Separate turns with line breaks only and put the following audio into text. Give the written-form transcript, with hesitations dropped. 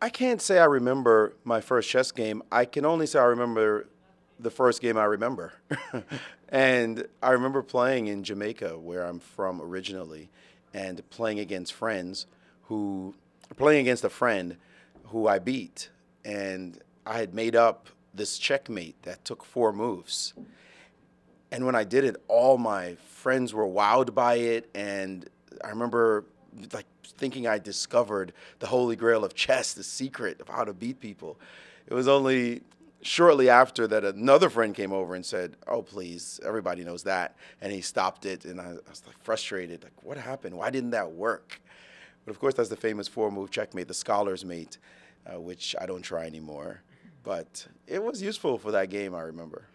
I can't say I remember my first chess game. I can only say I remember the first game I remember. And I remember playing in Jamaica, where I'm from originally, and playing against a friend who I beat. And I had made up this checkmate that took 4 moves. And when I did it, all my friends were wowed by it, and I remember like thinking I discovered the holy grail of chess, the secret of how to beat people. It was only shortly after that another friend came over and said, "Oh, please, everybody knows that," and he stopped it, and I was like frustrated, like, what happened? Why didn't that work? But of course, that's the famous 4 move checkmate, the scholar's mate, which I don't try anymore. But it was useful for that game, I remember.